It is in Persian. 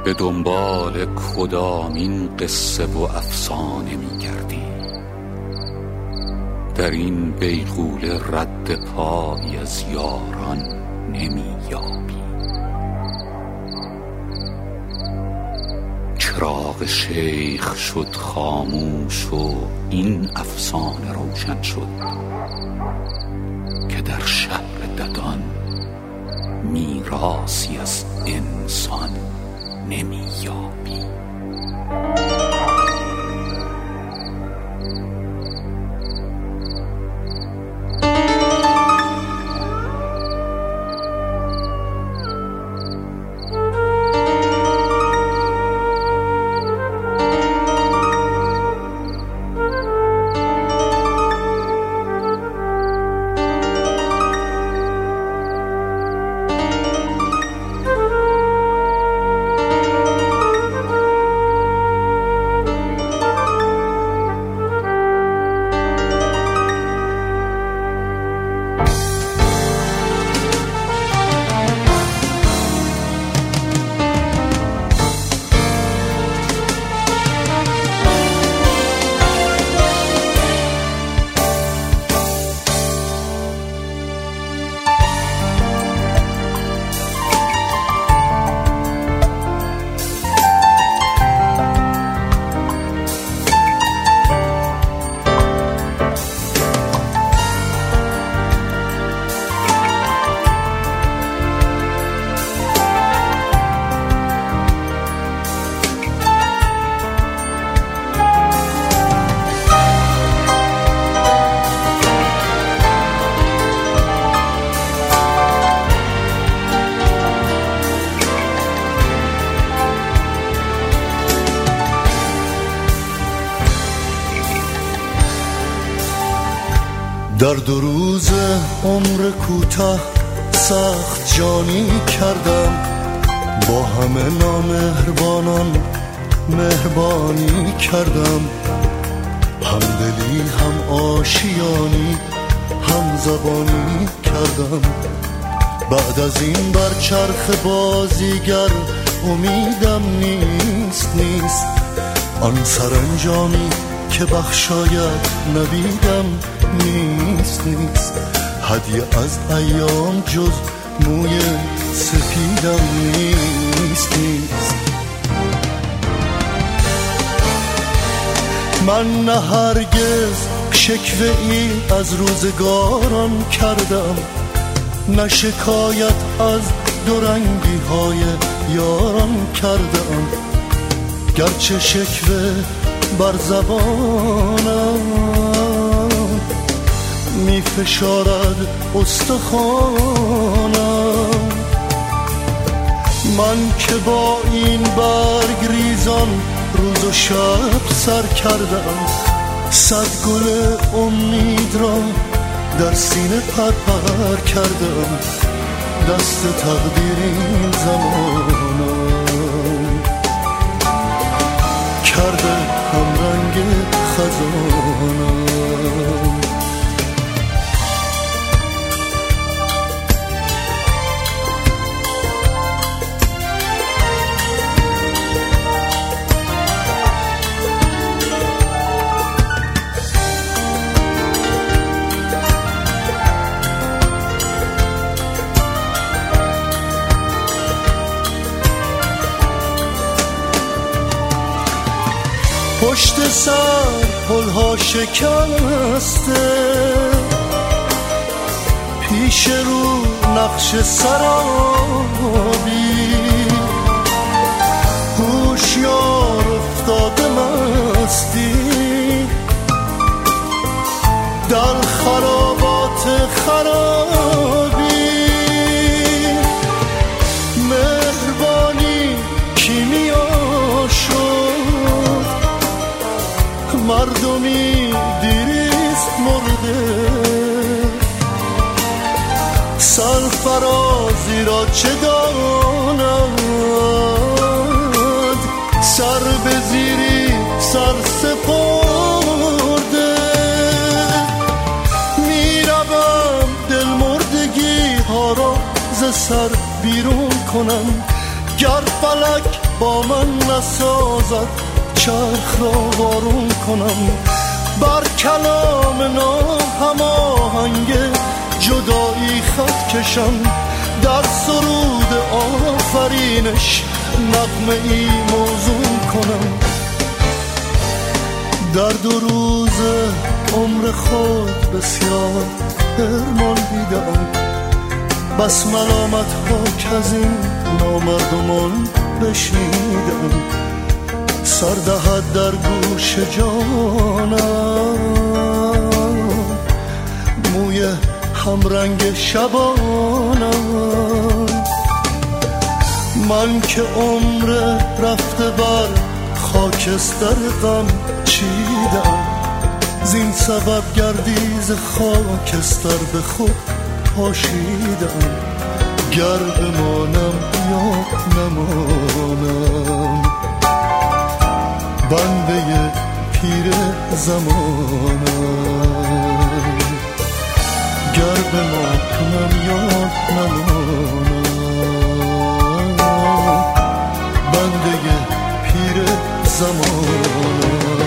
به دنبال کدامین قصه و افسانه می گردی؟ در این بیغوله رد پایی از یاران نمی یابی. چراغ شیخ شد خاموش و این افسانه روشن شد که در شهر ددان میراثی از انسان نمی یابی. در 2 روز عمر کوتاه سخت جانی کردم، با همه نامهربانان مهربانی کردم، همدلی هم آشیانی هم زبانی کردم. بعد از این بر چرخ بازیگر امیدم نیست آن سرانجامی که بخشاید نویدم نیست هدیه از ایام جز موی سپیدم نیست. من نه هرگز شکوه ای از روزگاران کردم، نه شکایت از دورنگی های یاران کردم، گرچه شکوه بر زبانم می فشارد استخوانم. من که با این برگ ریزان روز و شب سر کردم، 100 گل امید را در سینه پرپر کردم، دست تقدیر این زمانم کرده همرنگ خزانم. پشت سر پلها شکسته، پیش رو نقش سرابی، هوشیار افتاده مستی در خرابات خرابی. مهربانی کیمیا شد، مردمی دیریست مرده، سرفرازی را چه داند، سر به زیری سر سپرده. میروم دل مردگی ها را ز سر بیرون کنم، گر فلک با من نسازد چرخ را وارون کنم، بر کلام ناهماهنگ جدایی خط کشم، در سرود آفرینش نغمه ای موزون کنم. در 2 روز عمر خود بسیار حرمان دیدم، بس ملامت ها که از این نامردمان بشنیدم. سر دهد در گوش جانم موی همرنگ شبانم، من که عمر رفته بر خاکستر غم چیدم، زین سبب گردیز خاکستر به خود پاشیدم. گر بمانم یا نمانم بنده پیر زمانم، گر بمانم یا نمانم بنده پیر زمانم.